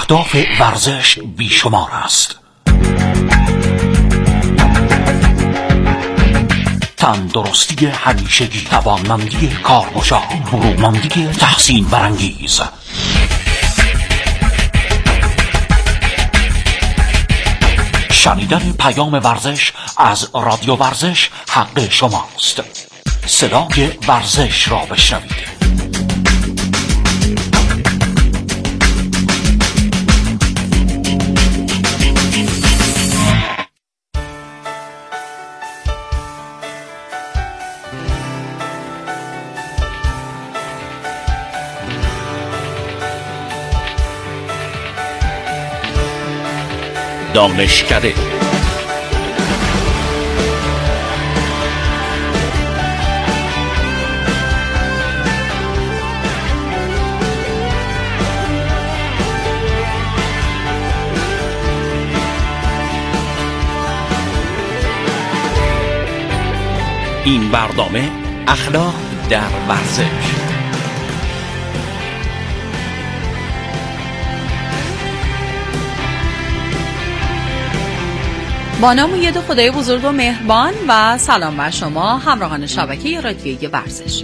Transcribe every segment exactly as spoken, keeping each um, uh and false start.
اهداف ورزش بیشمار است. تندرستی همیشگی، توانمندی کارگشا، برومندی تحسین برانگیز. شنیدن پیام ورزش از رادیو ورزش حق شماست. صدای ورزش را بشنوید. دانشکده این برنامه اخلاق در ورزش. با نام و ید خدای بزرگ و مهربان و سلام بر شما همراهان شبکه رادیویی ورزش.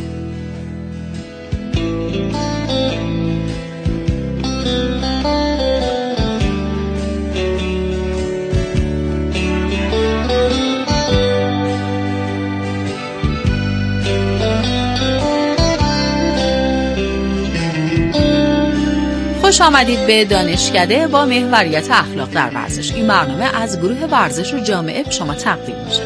خوش آمدید به دانشکده با محوریت اخلاق در ورزش. این برنامه از گروه ورزش و جامعه به شما تقدیم میشه.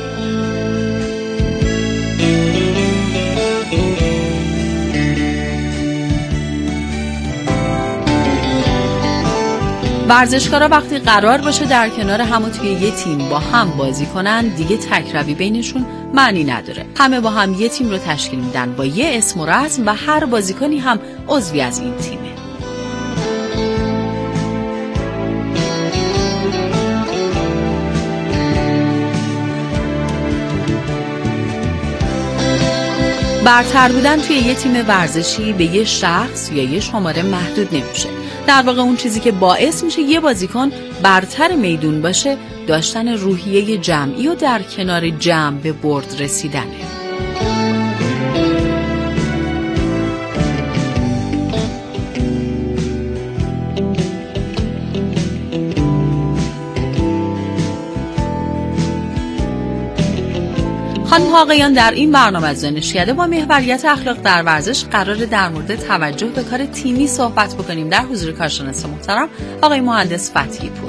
ورزشکارا وقتی قرار باشه در کنار هم توی یه تیم با هم بازی کنن، دیگه تک‌روی بینشون معنی نداره. همه با هم یه تیم رو تشکیل میدن با یه اسم و رسم و هر بازیکنی هم عضوی از این تیمه. برتر بودن توی یه تیم ورزشی به یه شخص یا یه شماره محدود نمیشه. در واقع اون چیزی که باعث میشه یه بازیکن برتر میدون باشه داشتن روحیه جمعی و در کنار جمع به برد رسیدنه. خانم ها آقایان، در این برنامه از دانشکده با محوریت اخلاق در ورزش قرار در مورد توجه به کار تیمی صحبت بکنیم در حضور کارشناس محترم آقای مهندس فتحی پور.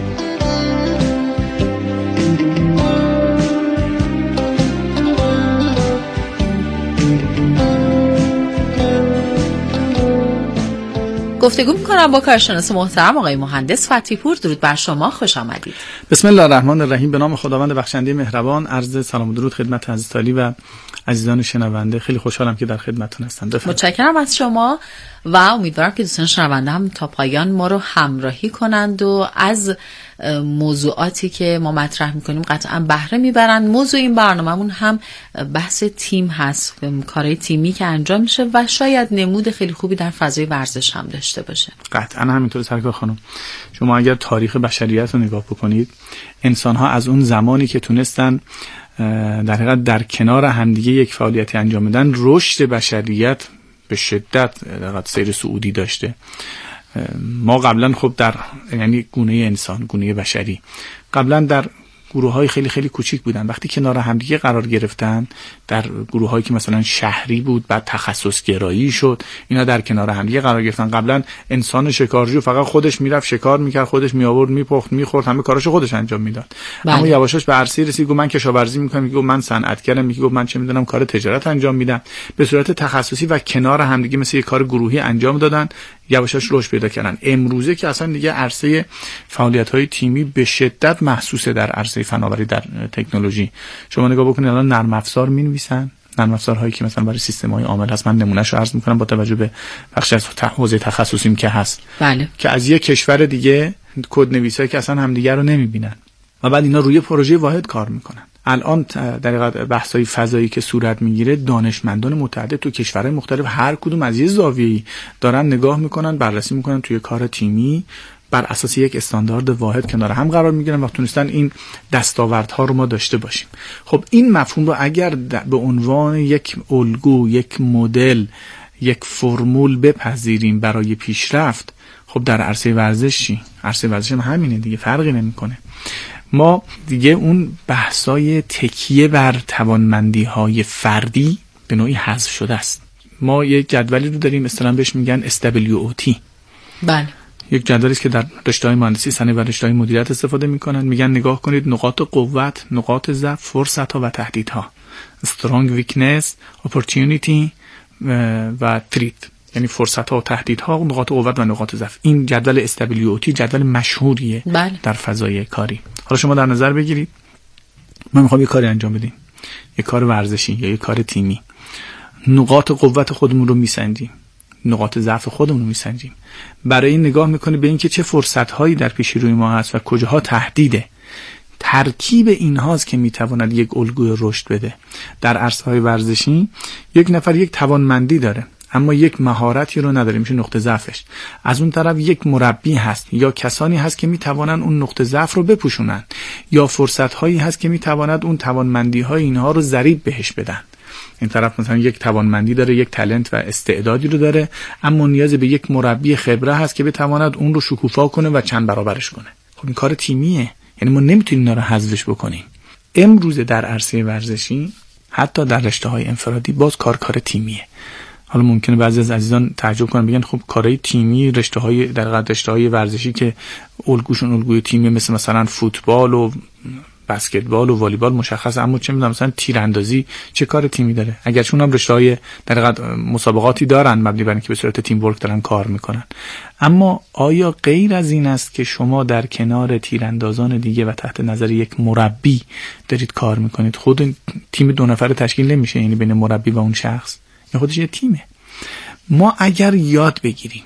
گفتگو می‌کنم با کارشناس محترم آقای مهندس فتحی پور. درود بر شما، خوش آمدید. بسم الله الرحمن الرحیم. به نام خداوند بخشنده مهربان. عرض سلام و درود خدمت عزیز تالی و عزیزان شنونده. خیلی خوشحالم که در خدمتتون هستم. متشکرم از شما و امیدوارم که دوستان شنونده هم تا پایان ما رو همراهی کنند و از موضوعاتی که ما مطرح میکنیم قطعا بهره میبرن. موضوع این برنامه‌مون هم بحث تیم هست، کارهای تیمی که انجام میشه و شاید نمود خیلی خوبی در فضای ورزش هم داشته باشه. قطعا همینطور سرکار خانم. شما اگر تاریخ بشریت رو نگاه بکنید، انسان‌ها از اون زمانی که تونستن در حقیقت در کنار همدیگه یک فعالیتی انجام بدن، رشد بشریت به شدت سیر صعودی داشته. ما قبلا خب در یعنی گونه انسان، گونه بشری قبلا در گروه‌های خیلی خیلی کوچیک بودن. وقتی کنار همدیگه قرار گرفتن در گروه‌هایی که مثلا شهری بود، بعد تخصص گرایی شد، اینا در کنار همدیگه قرار گرفتن. قبلا انسان شکارجو فقط خودش میرفت شکار میکرد، خودش میآورد میپخت میخورد، همه کاراشو خودش انجام میداد. اما یواشاش به عرصه رسید، گفت من کشاورزی میکنم، میگه من صنعتگرم، میگه من چه میدونم کار تجارت انجام میدم. به صورت تخصصی و کنار همدیگه مثل یک کار گروهی انجام دادن، یواشاش رشد پیدا کردن. امروزه که اصلا دیگه عرصه فعالیت‌های تیمی به شدت محسوسه در عرصه فناوری، در تکنولوژی. شما نگاه بکنید الان نرم افزار می‌نویسن، نرم افزارهایی که مثلا برای سیستم‌های عامل هست. من نمونهشو عرض می‌کنم با توجه به بخش از حوزه تخصصیم که هست. بله. که از یک کشور دیگه کدنویسایی که اصلا همدیگه رو نمی‌بینن و بعد اینا روی پروژه واحد کار می‌کنن. الان در حقیقت بحث‌های فضایی که صورت میگیره، دانشمندان متعدد تو کشورهای مختلف هر کدوم از یه زاویه‌ای دارن نگاه میکنن، بررسی میکنن توی کار تیمی، بر اساس یک استاندارد واحد کنار هم قرار میگیرن و تونستن این دستاوردها رو ما داشته باشیم. خب این مفهوم رو اگر به عنوان یک الگو، یک مدل، یک فرمول بپذیریم برای پیشرفت، خب در عرصه ورزش چی؟ عرصه ورزش هم همینه دیگه، فرقی نمیکنه. ما دیگه اون بحثای تکیه بر توانمندی های فردی به نوعی حذف شده است. ما یک جدولی رو داریم، اصطلاحاً بهش میگن اس دبلیو او تی. بله. یک جدولی است که در رشته‌های مهندسی صنایع و رشته‌های مدیریت استفاده میکنن. میگن نگاه کنید نقاط قوت، نقاط ضعف، فرصت‌ها و تهدیدها. strong weakness، opportunity و threat، یعنی فرصت‌ها و تهدیدها، نقاط قوت و نقاط ضعف. این جدول اس دبلیو او تی جدول مشهوریه بله. در فضای کاری. حالا شما در نظر بگیرید ما می‌خوایم یه کاری انجام بدیم، یه کار ورزشی یا یه کار تیمی. نقاط قوت خودمون رو میسنجیم، نقاط ضعف خودمون رو میسنجیم. برای این نگاه میکنیم به اینکه چه فرصت‌هایی در پیش روی ما هست و کجاها تهدیده. ترکیب اینهاست که میتواند یک الگوی رشد بده. در عرصه‌های ورزشی یک نفر یک توانمندی داره اما یک مهارتی رو نداره، میشه نقطه ضعفش. از اون طرف یک مربی هست یا کسانی هست که میتوانند اون نقطه ضعف رو بپوشونن، یا فرصت‌هایی هست که میتواند اون توانمندی‌های اینها رو ضریب بهش بدن. این طرف مثلا یک توانمندی داره، یک تالنت و استعدادی رو داره، اما نیاز به یک مربی خبره هست که بتواند اون رو شکوفا کنه و چند برابرش کنه. خب این کار تیمیه، یعنی ما نمیتونیم اینا رو حذفش بکنیم. امروز در عرصه ورزشی حتی در رشته‌های انفرادی باز کار کار تیمیه. حالا ممکنه بعضی از عزیزان تعجب کنن بگن خب کارهای تیمی، رشته‌های در حقیقت رشته‌های ورزشی که الگوشون الگوی تیمی مثل مثلا فوتبال و بسکتبال و والیبال مشخصه، اما چه می‌دونم مثلا تیراندازی چه کار تیمی داره؟ اگرچه اونم رشته‌های در حقیقت مسابقاتی دارن مبنی بر اینکه به صورت تیم ورک دارن کار میکنن، اما آیا غیر از این است که شما در کنار تیراندازان دیگه و تحت نظر یک مربی دارید کار میکنید؟ خود تیم دو نفره تشکیل نمیشه، یعنی بین مربی و اون شخص، این خودش یه تیمه. ما اگر یاد بگیریم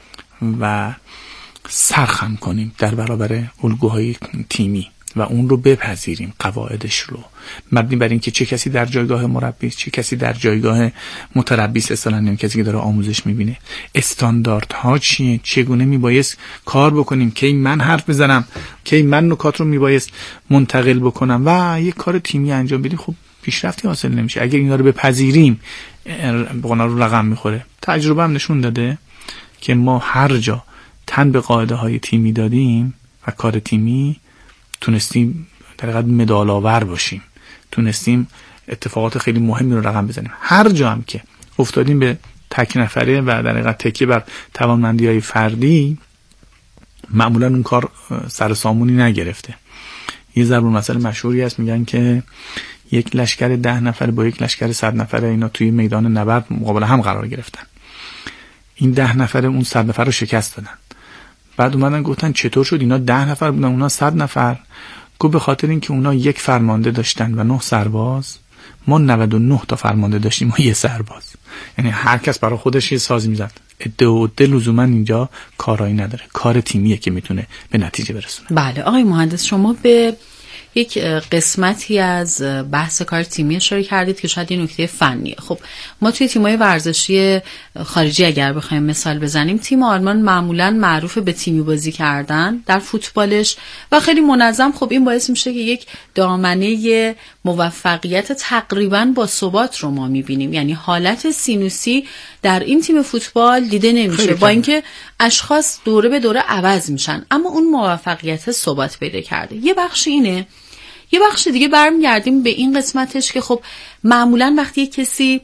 و سرخم کنیم در برابر الگوهای تیمی و اون رو بپذیریم، قواعدش رو، مبنی بر این که چه کسی در جایگاه مربی، چه کسی در جایگاه متربی است، اصلا نمی کسی که داره آموزش میبینه، استانداردها چیه، چگونه میبایست کار بکنیم، کی من حرف بزنم، کی من نکات رو میبایست منتقل بکنم و یک کار تیمی انجام بدیم، خب پیشرفتی حاصل نمیشه. اگر اینا رو بپذیریم بقنا رو رقم میخوره. تجربه هم نشون داده که ما هر جا تن به قاعده های تیمی دادیم و کار تیمی، تونستیم در حقیقت مدال آور باشیم، تونستیم اتفاقات خیلی مهمی رو رقم بزنیم. هر جا هم که افتادیم به تک نفره و در حقیقت تکیه بر توانمندی‌های فردی، معمولا اون کار سر سامونی نگرفته. یه ضرب المثل مشهوری هست، میگن که یک لشکر ده نفره با یک لشکر صد نفره اینا توی میدان نبرد مقابل هم قرار گرفتن. این ده نفره اون صد نفر رو شکست دادن. بعد اومدن گفتن چطور شد اینا ده نفر بودن اونا صد نفر؟ گفت به خاطر اینکه اونا یک فرمانده داشتن و نه سرباز، ما نود و نه تا فرمانده داشتیم و یه سرباز. یعنی هر کس برای خودش یه سازی میزد. عده و عده لزوما اینجا کارایی نداره، کار تیمیه که میتونه به نتیجه برسونه. بله آقای مهندس، شما به یک قسمتی از بحث کار تیمی اشاره کردید که شاید این نکته فنیه. خب ما توی تیم‌های ورزشی خارجی اگر بخوایم مثال بزنیم، تیم آلمان معمولاً معروف به تیمی بازی کردن در فوتبالش و خیلی منظم. خب این باعث میشه که یک دامنه موفقیت تقریباً با ثبات رو ما می‌بینیم، یعنی حالت سینوسی در این تیم فوتبال دیده نمیشه، با اینکه اشخاص دوره به دوره عوض میشن اما اون موفقیت ثبات پیدا کرده. یه بخش اینه. یه بخش دیگه برمیگردیم به این قسمتش که خب معمولاً وقتی کسی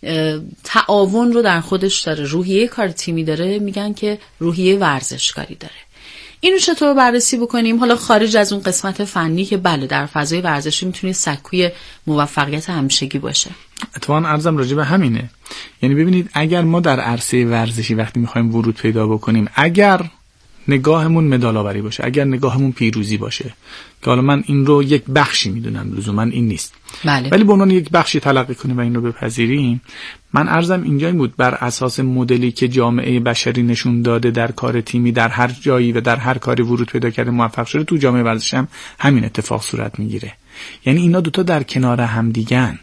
تعاون رو در خودش داره، روحیه کار تیمی داره، میگن که روحیه ورزشکاری داره. اینو چطور بررسی بکنیم؟ حالا خارج از اون قسمت فنی که بله در فضای ورزشی میتونه سکوی موفقیت همیشگی باشه. اتفاقاً عرضم راجع به همینه. یعنی ببینید اگر ما در عرصه ورزشی وقتی میخوایم ورود پیدا بکنیم، اگر نگاهمون مدال آوری باشه، اگر نگاهمون پیروزی باشه، که حالا من این رو یک بخشی میدونم، لزوما این نیست، بله. ولی به عنوان یک بخشی تلقی کنیم و این رو بپذیریم، من عرضم اینجایی بود بر اساس مدلی که جامعه بشری نشون داده در کار تیمی در هر جایی و در هر کاری ورود پیدا کرده موفق شده، تو جامعه ورزشی هم همین اتفاق صورت میگیره. یعنی اینا دوتا در کنار هم دیگن.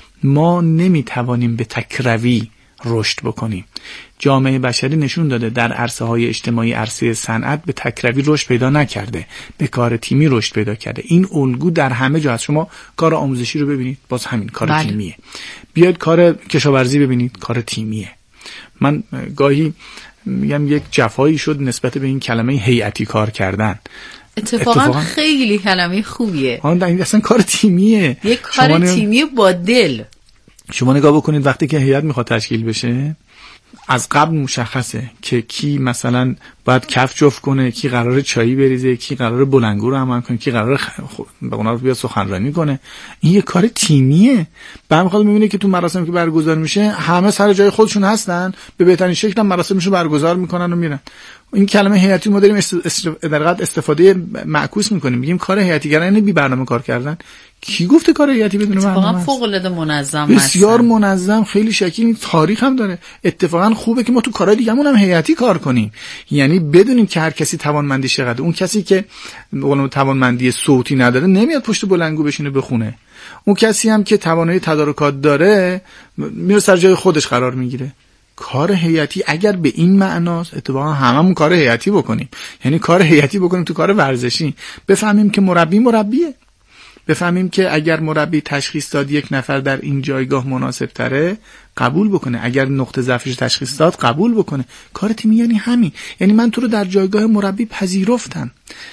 ما نمیتوانیم به تکروی رشد بکنیم. جامعه بشری نشون داده در عرصه های اجتماعی، عرصه صنعت به تکروی رشد پیدا نکرده، به کار تیمی رشد پیدا کرده. این الگو در همه جا هست. شما کار آموزشی رو ببینید، باز همین کار بله. تیمیه. بیاید کار کشاورزی ببینید، کار تیمیه. من گاهی میگم یک جفایی شد نسبت به این کلمه هیئتی کار کردن. اتفاقا, اتفاقا خیلی کلمه خوبیه. آن این اصلا کار تیمیه، یک کار ن... تیمی با دل. شما نگاه بکنید وقتی که هیئت میخواد تشکیل بشه، از قبل مشخصه که کی مثلا باید کف جفت کنه، کی قراره چایی بریزه، کی قراره بلنگو رو عمل کنه، کی قراره خ... به اونا رو بیاد سخنرانی کنه. این یه کار تیمیه. بعد میخواد میبینه که تو مراسمی که برگزار میشه همه سر جای خودشون هستن، به بهترین شکل هم مراسمشو برگزار میکنن و میرن. این کلمه هیئتی ما داریم است... است... در واقع استفاده معکوس میکنیم، میگیم کار هیئتیگرا یعنی بی برنامه کار کردن. کی گفته کار هیئتی بدون برنامه؟ اتفاقا فوق العاده منظم، بسیار منظم، خیلی شکیل، تاریخ هم داره. اتفاقا خوبه که ما تو کارهای دیگه‌مون هم هیئتی کار کنیم، یعنی بدونیم که هر کسی توانمندی چقدر. اون کسی که به توانمندی صوتی نداره نمیاد پشت بلنگو بشینه بخونه. اون کسی هم که توانایی تدارکات داره میره سر جای خودش قرار میگیره. کار هیئتی اگر به این معناست، اتفاقا هممون کار هیئتی بکنیم، یعنی کار هیئتی بکنیم تو کار ورزشی. بفهمیم که مربی مربیه، بفهمیم که اگر مربی تشخیص داد یک نفر در این جایگاه مناسب تره قبول بکنه، اگر نقطه ضعفش تشخیص داد قبول بکنه. کار تیمی یعنی همین، یعنی من تو رو در جایگاه مربی پذیرفتم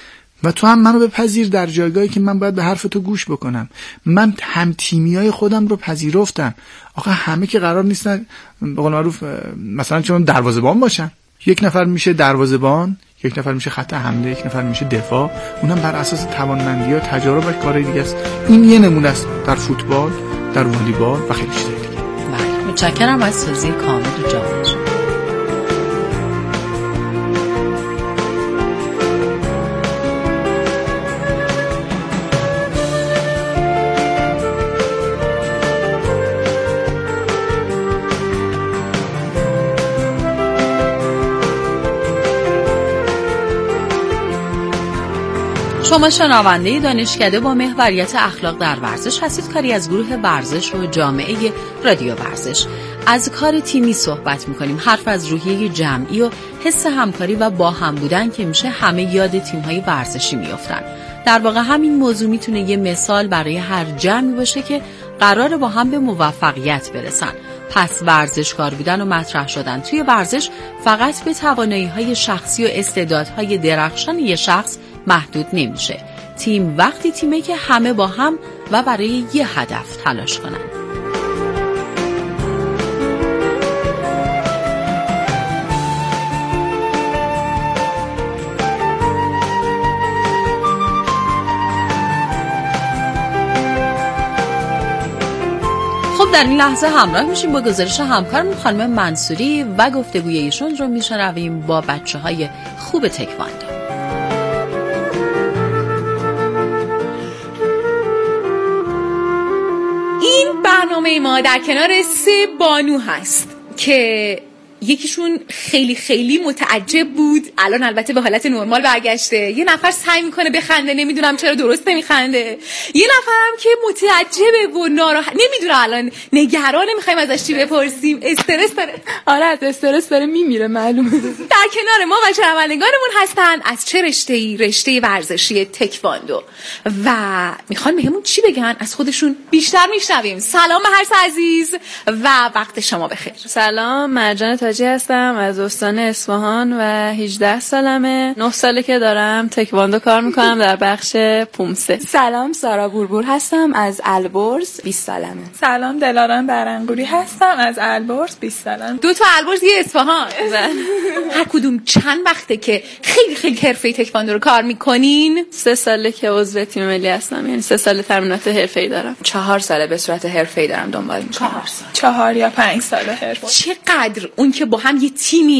و تو هم منو بپذیر در جایگاهی که من باید به حرف تو گوش بکنم. من هم تیمیای خودم رو پذیرفتم. آقا همه که قرار نیستن به قول معروف مثلا چون دروازه‌بان باشن، یک نفر میشه دروازه‌بان، یک نفر میشه خط حمله، یک نفر میشه دفاع، اونم بر اساس توانمندی‌ها، تجارب و کارهای دیگه است. این یه نمونه است در فوتبال، در والیبال و خیلی چیزای دیگه. بله، متشکرم از توضیح کامل و جامع. شما شنونده دانشکده با محوریت اخلاق در ورزش هستید، کاری از گروه ورزش و جامعه رادیو ورزش. از کار تیمی صحبت میکنیم، حرف از روحیه جمعی و حس همکاری و با هم بودن که میشه همه یاد تیم‌های ورزشی میافتن. در واقع همین موضوع میتونه یه مثال برای هر جمعی باشه که قراره با هم به موفقیت برسن. پس ورزشکار بودن و مطرح شدن توی ورزش فقط به توانایی‌های شخصی و استعدادهای درخشان یه شخص محدود نمیشه. تیم وقتی تیمه که همه با هم و برای یه هدف تلاش کنن. خب در این لحظه همراه میشیم با گزارش همکارمون خانم منصوری و گفتگوی ایشون رو میشنویم با بچه‌های خوب تکواندو. این برنامه ما در کنار سه بانو هست که یکیشون خیلی خیلی متعجب بود، الان البته به حالت نرمال برگشته. یه نفر سعی میکنه بخنده، نمیدونم چرا درست نمیخنده. یه نفرم که متعجبه و ناراحت، نمیدونه الان نگرانه، میخوایم ازش چی بپرسیم. استرس داره. آره از استرس داره میمیره معلومه. در کنار ما و شنوندگانمون هستن از چه رشته‌ای؟ رشته ورزشی تکواندو. و میخوان بهمون چی بگن؟ از خودشون بیشتر میشنویم. سلام مهرس عزیز و وقت شما بخیر. سلام، مرجان تاجی هستم از استان اصفهان و هجده سالمه. نه ساله که دارم تکواندو کار میکنم در بخش پومسه. سلام، سارا بوربور هستم از البرز، بیست سالمه. سلام، دلاران برنگوری هستم از البرز، بیست سالم. دو تا البرز یه اصفهان. هر کدوم چند وقته که خیلی خیلی حرفه‌ای تکواندو رو کار میکنین؟ سه ساله که عضو تیم ملی هستم، یعنی سه سال تمرینات حرفه‌ای دارم. چهار ساله به صورت حرفه‌ای دارم دنبال میکنم. چهار سال. چهار یا پنج سال حرفه. چقدر اون که با هم یه تیمین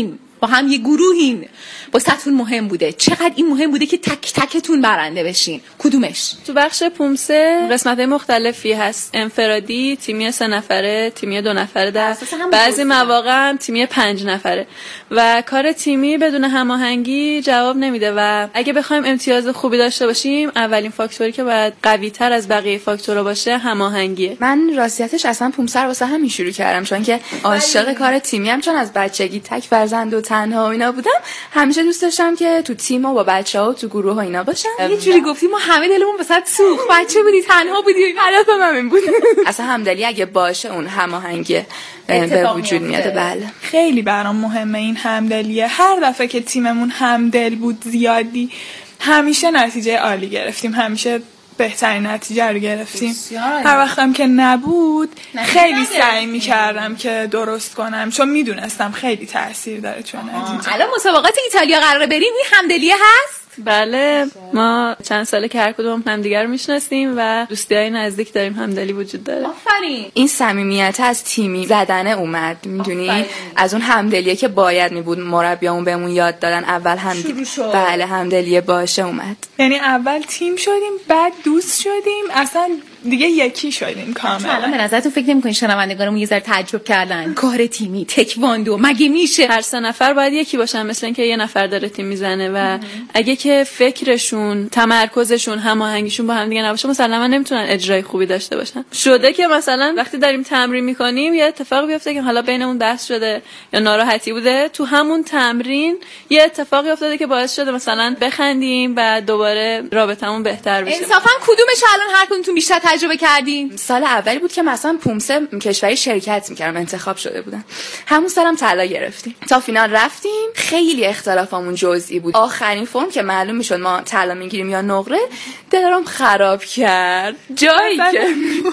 با هم یه گروهین واسهتون مهم بوده؟ چقدر این مهم بوده که تک تکتون برنده بشین؟ کدومش؟ تو بخش پومسه قسمت‌های مختلفی هست، انفرادی، تیمی سه نفره، تیمی دو نفره، در بعضی مواقع هم تیمی پنج نفره و کار تیمی بدون هماهنگی جواب نمیده و اگه بخوایم امتیاز خوبی داشته باشیم اولین فاکتوری که باید قوی‌تر از بقیه فاکتورها باشه هماهنگیه. من راستیتش اصلا پومسه رو واسه همین شروع کردم، چون که عاشق کار تیمی ام، چون از بچگی تک فرزند و تنها و اینا بودم. همیشه دوست داشتم که تو تیم و با بچه‌ها و تو گروه ها اینا باشم. یه جوری گفتی ما همه دلمون واسط سوخت، بچه بودی تنها بودی، هدفم همین بود. اصلا همدلی اگه باشه اون هماهنگی به وجود میاد. بله خیلی برام مهمه این همدلیه. هر دفعه که تیممون همدل بود زیادی همیشه نتیجه عالی گرفتیم، همیشه بهترین نتیجه رو گرفتیم. هر وقتم که نبود خیلی سعی میکردم که درست کنم، چون میدونستم خیلی تاثیر داره. چون الان مسابقات ایتالیا قراره بریم، این همدلیه هست؟ بله، ما چند ساله که هر کدوم همدیگر رو میشناسیم و دوستیای نزدیک داریم، همدلی وجود داره. آفرین. این صمیمیت از تیمی زدن اومد، میدونی، از اون همدلیه که باید میبود مربیامون بهمون یاد دادن اول هم بله همدلیه باشه اومد. یعنی اول تیم شدیم، بعد دوست شدیم، اصلا دیگه یکی شدیم کاملا. الان به نظرتون فکر نمی‌کنین شنوندگانمون یه ذره تعجب کردن؟ کار تیمی، تکواندو، مگه میشه هر سه نفر باید یکی باشن؟ مثلا اینکه یه نفر داره تیم میزنه و اگه که فکرشون، تمرکزشون، هماهنگیشون با هم دیگه نباشه مسلما نمیتونن اجرای خوبی داشته باشن. شده که مثلا وقتی داریم تمرین میکنیم یه اتفاقی بیفته که حالا بینمون بحث شده یا ناراحتی بوده، تو همون تمرین یه اتفاقی افتاده که باعث شده مثلا بخندیم و دوباره رابطمون بهتر بشه. انصافا کدومش الان هر کدومتون بیشتر تجربه کردین؟ سال اولی بود که مثلا پومسه کشوری شرکت میکردم، انتخاب شده بودم. همون سالم طلا گرفتیم، تا فینال رفتیم. خیلی اختلافمون جزئی بود. آخرین فرم که معلوم میشد ما طلا میگیریم یا نقره، دلارم خراب کرد. جایی که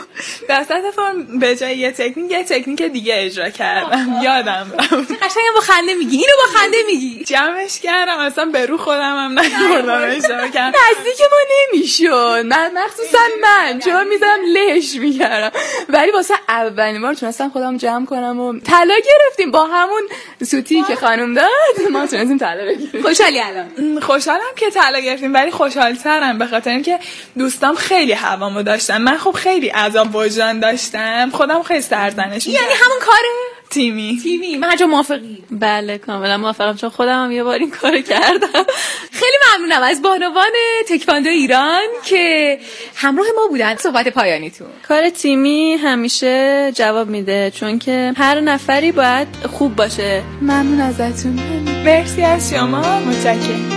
وسط فرم به جای یه تکنیک یه تکنیک دیگه اجرا کردم، یادم رفت. قشنگ با خنده میگی، اینو با خنده میگی. جمعش کردم، اصلا به رو خودم هم نمی‌بردم اشتباه کردم. نزدیک ما نمیشد، من مخصوصا من چون میذارم لهش میکردم، ولی واسه اولین بار تونستم خودم جمع کنم و طلا گرفتیم. با همون سوتی که خانم داد ما تونستیم طلا بگیریم. خوشحالی الان؟ خوشحالم که طلا گرفتیم، ولی خوشحال‌ترم به خاطر اینکه دوستام خیلی هوامو داشتن، من خب خیلی عذاب وجدان داشتم، خودم خیلی سرزنش می‌کردم. یعنی همون کاره تیمی تیمی من هر موافقی؟ بله کاملا موافقم، چون خودم هم یه بار این کارو کردم. خیلی ممنونم از بانوان تکواندو ایران که همراه ما بودن. صحبت پایانیتون. کار تیمی همیشه جواب میده، چون که هر نفری باید خوب باشه. ممنون ازتون. مرسی از شما، متشکرم.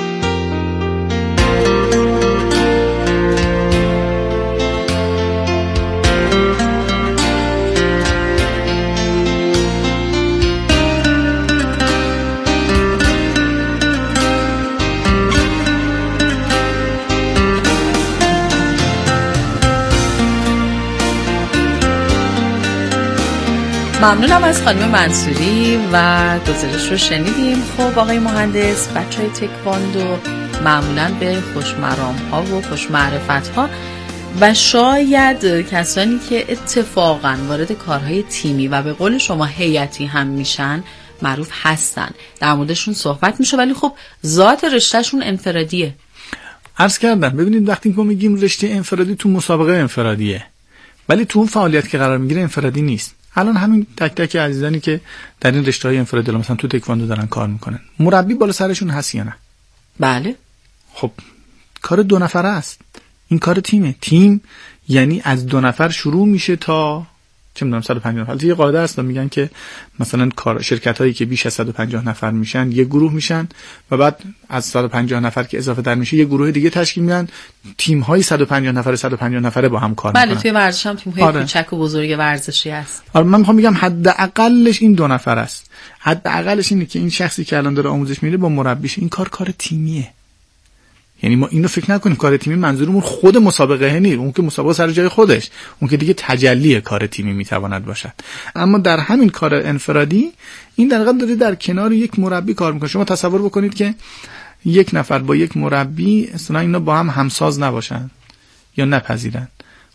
ممنونم از خانم منصوری و گزارش رو شنیدیم. خب آقای مهندس، بچهای تکواندو معمولاً به خوشمرام ها و خوشمعرفت ها و شاید کسانی که اتفاقاً وارد کارهای تیمی و به قول شما هیئتی هم میشن معروف هستن، در موردشون صحبت میشه، ولی خب ذات رشتهشون انفرادیه. عرض کردم ببینید وقتی که ما میگیم رشته انفرادی، تو مسابقه انفرادیه، ولی تو اون فعالیت که قرار میگیره انفرادی نیست. الان همین تک تک عزیزانی که در این رشته‌های انفرادی مثلا تو تکواندو دارن کار میکنن، مربی بالا سرشون هست یا نه؟ بله. خب کار دو نفره است، این کار تیمه. تیم یعنی از دو نفر شروع میشه تا چه میدونم صد و پنجاه نفر. یه قاعده است میگن که مثلا کار شرکت هایی که بیش از صد و پنجاه نفر میشن یه گروه میشن و بعد از صد و پنجاه نفر که اضافه در میشه یه گروه دیگه تشکیل میدن، تیم های صد و پنجاه نفره صد و پنجاه نفره با هم کار بله میکنن. توی ورزش هم تیم های آره. کوچک و بزرگ ورزشی هست. آره من میخوام بگم حداقلش این دو نفر است. حداقلش اینه که این شخصی که الان داره آموزش میده با مربیش این کار کار تیمیه. یعنی ما اینو فکر نکنیم کار تیمی منظورمون خود مسابقه نیست، اون که مسابقه سر جای خودش، اون که دیگه تجلی کار تیمی میتواند باشد. اما در همین کار انفرادی این در واقع داره در کنار یک مربی کار میکنه. شما تصور بکنید که یک نفر با یک مربی اصلا اینا با هم همساز نباشن یا نپذیرن. خب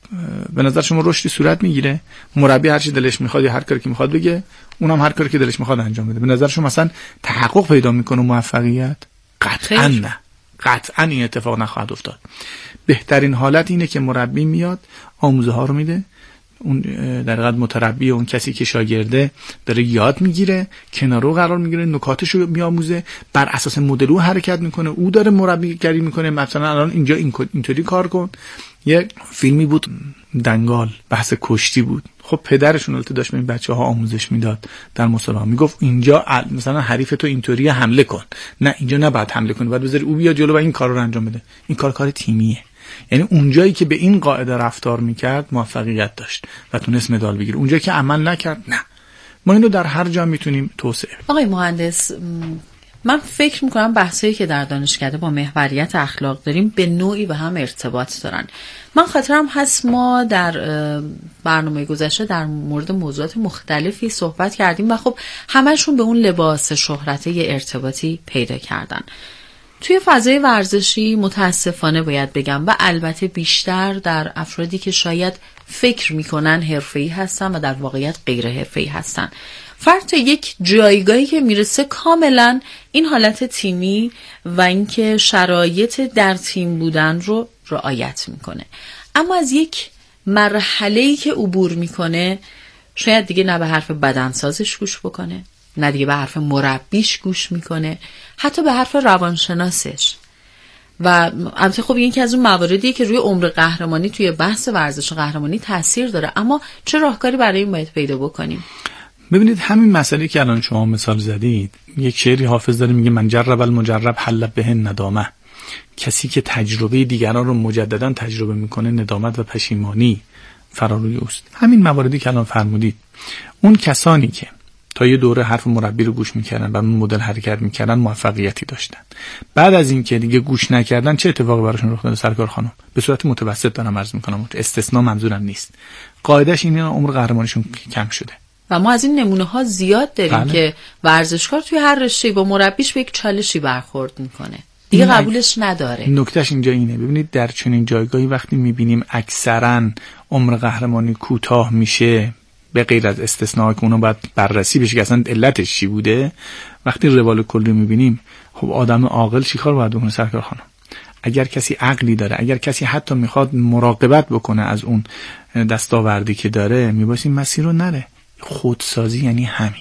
به نظر شما رشدی صورت میگیره؟ مربی هر چی دلش میخواد یا هر کاری که میخواد بگه، اونم هر کاری که دلش میخواد انجام بده. به نظر شما مثلا تحقق پیدا میکنه موفقیت؟ قطعا نه، قطعا این اتفاق نخواهد افتاد. بهترین حالت اینه که مربی میاد آموزه ها رو میده، اون در حقیقت متربی، اون کسی که شاگرده داره یاد میگیره، کنار رو قرار میگیره، نکاتش رو میآموزه، بر اساس مدل او حرکت میکنه، او داره مربیگری میکنه. مثلا الان اینجا این اینطوری کار کن. یه فیلمی بود دنگال، بحث کشتی بود. خب پدرشون البته داشت به این بچه‌ها آموزش میداد در مسابقه، میگفت اینجا مثلا حریف تو اینطوری حمله کن، نه اینجا نباید حمله کنی، باید بذاری او بیاد جلو و این کار رو انجام بده. این کار کار تیمیه. یعنی اونجایی که به این قاعده رفتار میکرد موفقیت داشت و تونست مدال بگیره. اونجایی که عمل نکرد نه. ما اینو در هر جا میتونیم توسعه بدیم. آقای مهندس، من فکر میکنم بحثایی که در دانشکده با محوریت اخلاق داریم به نوعی به هم ارتباط دارن. من خاطرم هست ما در برنامه گذشته در مورد موضوعات مختلفی صحبت کردیم و خب همشون به اون لباس شهرته یه ارتباطی پیدا کردن. توی فضای ورزشی متاسفانه باید بگم و البته بیشتر در افرادی که شاید فکر میکنن حرفه‌ای هستن و در واقعیت غیر حرفه‌ای هستن، فرد تا یک جایگاهی که میرسه کاملا این حالت تیمی و اینکه شرایط در تیم بودن رو رعایت میکنه. اما از یک مرحله‌ای که عبور میکنه شاید دیگه نه به حرف بدنسازش گوش بکنه، نه دیگه به حرف مربیش گوش میکنه، حتی به حرف روانشناسش. و البته خب این که از اون مواردیه که روی عمر قهرمانی توی بحث ورزش قهرمانی تاثیر داره. اما چه راهکاری برای این باید پیدا بکنیم؟ ببینید همین مسئله که الان شما مثال زدید، یک شعری حافظ داره میگه من جرب المجرب حل به ندامه. کسی که تجربه دیگران رو مجددا تجربه میکنه ندامت و پشیمانی فراروی اوست. همین مواردی که الان فرمودید، اون کسانی که تا یه دوره حرف مربی رو گوش میکردن و اون مدل حرکت میکردن موفقیتی داشتن. بعد از این که دیگه گوش نکردن چه اتفاقی براشون رخ داد سرکار خانم؟ به صورت متوسط دارم عرض میکنم، استثناء منظورم نیست. قاعدش اینه عمر قهرمانیشون کم شده. و ما از این نمونه ها زیاد داریم بله. که ورزشکار توی هر رشته با مربیش به یک چالشی برخورد میکنه، دیگه قبولش نداره. نکتهش اینجا اینه. ببینید در چنین جایگاهی وقتی میبینیم اکثرا عمر قهرمانی کوتاه میشه، به غیر از استثناء که اونو باید بررسی بشه که اصلا علتش چی بوده، وقتی روال کلی میبینیم، خب آدم عاقل چیکار باید بکنه سرکار خانم؟ اگر کسی عقلی داره، اگر کسی حتی میخواد مراقبت بکنه از اون دستاوردی که داره، میبایست این مسیر رو نره. خودسازی یعنی همین.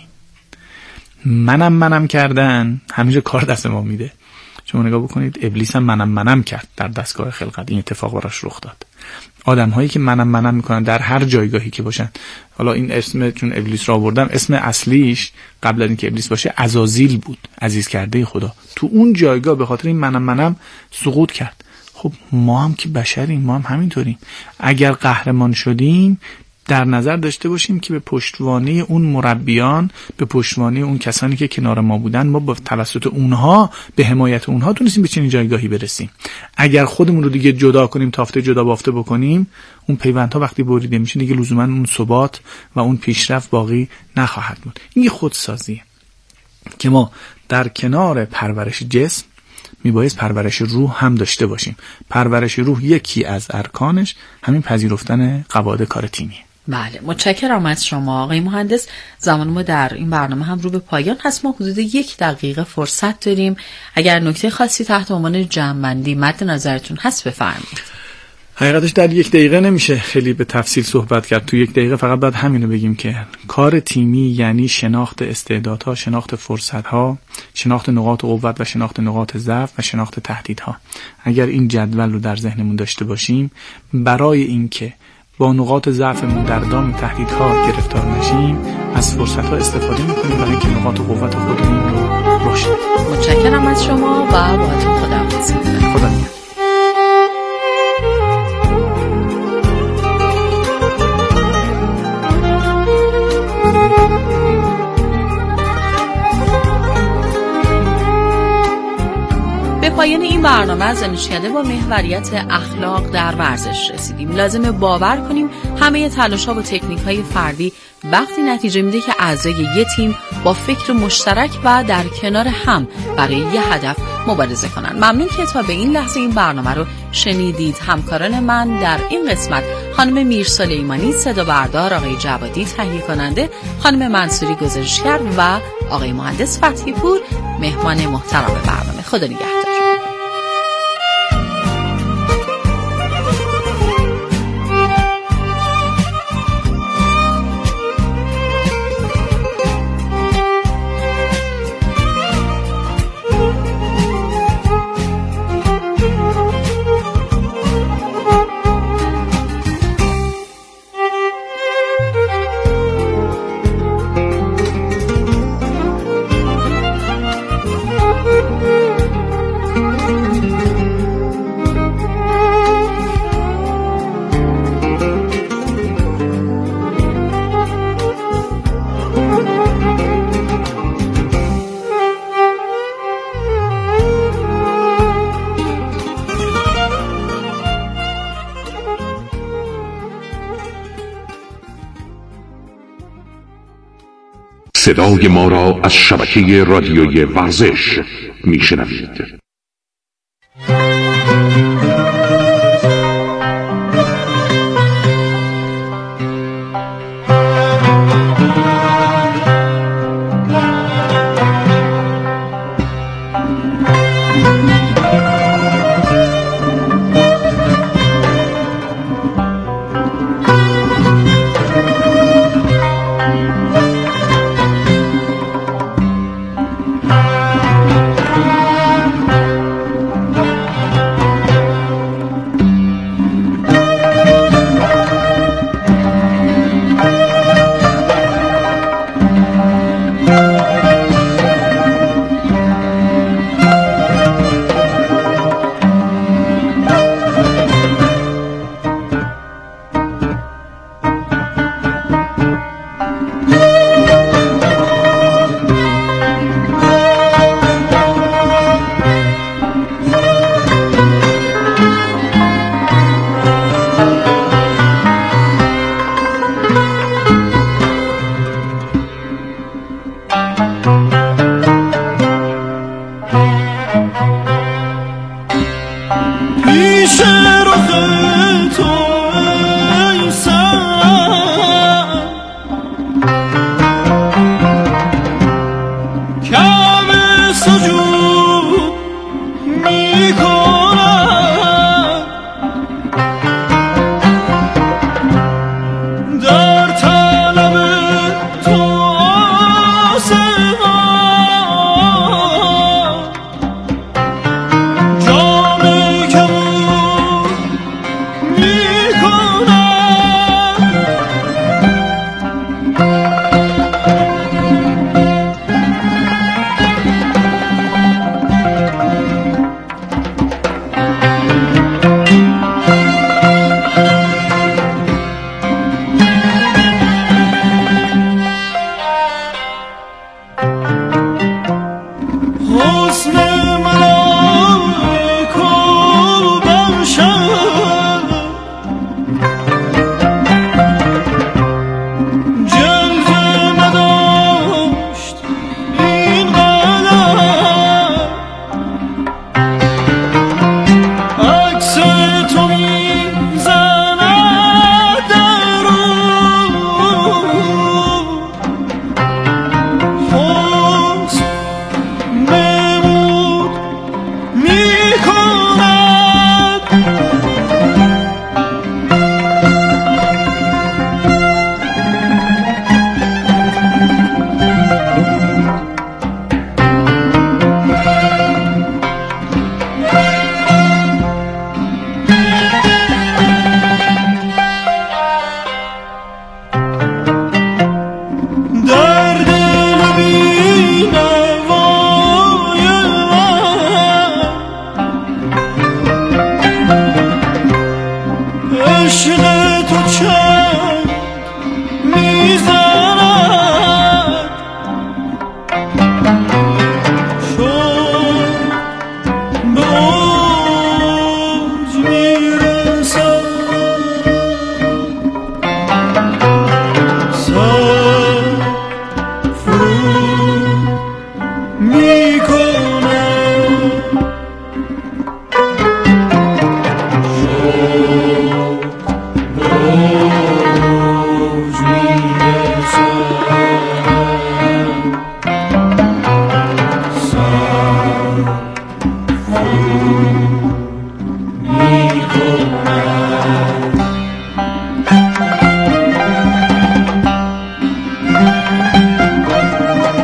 منم منم کردن همیشه کار دست ما میده. شما نگاه بکنید، ابلیس هم منم منم کرد در دستگاه خلقت، این اتفاق براش رخ داد. آدم هایی که منم منم میکنن در هر جایگاهی که باشن، حالا این اسم چون ابلیس را آوردم، اسم اصلیش قبل از اینکه ابلیس باشه عزازیل بود، عزیز کرده خدا. تو اون جایگاه به خاطر این منم منم سقوط کرد. خب ما هم که بشریم، ما هم همینطوریم. اگر قهرمان شدیم در نظر داشته باشیم که به پشتوانه اون مربیان، به پشتوانه اون کسانی که کنار ما بودن، ما با توسط اونها، به حمایت اونها تونستیم به چنین جایگاهی برسیم. اگر خودمون رو دیگه جدا کنیم، تافته جدا بافته بکنیم، اون پیوندها وقتی بریده میشه دیگه لزوما اون ثبات و اون پیشرفت باقی نخواهد بود. این یه خودسازیه که ما در کنار پرورش جسم میبایست پرورش روح هم داشته باشیم. پرورش روح یکی از ارکانش همین پذیرفتن قواعد کار تیمیه. بله، متشکرم از شما آقای مهندس. زمان ما در این برنامه هم رو به پایان هست. ما حدود یک دقیقه فرصت داریم. اگر نکته خاصی تحت عنوان جمع‌بندی مد نظرتون هست بفرمایید. حقیقتش در یک دقیقه نمیشه خیلی به تفصیل صحبت کرد. تو یک دقیقه فقط باید همینو بگیم که کار تیمی یعنی شناخت استعدادها، شناخت فرصتها، شناخت نقاط قوت و شناخت نقاط ضعف و شناخت تهدیدها. اگر این جدول رو در ذهنمون داشته باشیم، برای اینکه با نقاط ضعفمون در دام تهدیدها گرفتار نشیم، از فرصتها استفاده می‌کنیم برای اینکه نقاط قوت خودمون رو رشد بدیم. متشکرم از شما و باهاتون خداحافظی. خدا نگهدار. به پایان این برنامه از دانشکده با محوریت اخلاق در ورزش رسیدیم. لازمه باور کنیم همه تلاش‌ها و تکنیک‌های فردی وقتی نتیجه میده که اعضای یه تیم با فکر مشترک و در کنار هم برای یه هدف مبارزه کنن. ممنون که تا به این لحظه این برنامه رو شنیدید. همکاران من در این قسمت خانم میر سلیمانی صدا بردار، آقای جوادی تهیه کننده، خانم منصوری گزارشگر و آقای مهندس فتحی پور مهمان محترم برنامه. خدا نگهدار. صدای ما را از شبکه رادیوی ورزش میشنوید. Me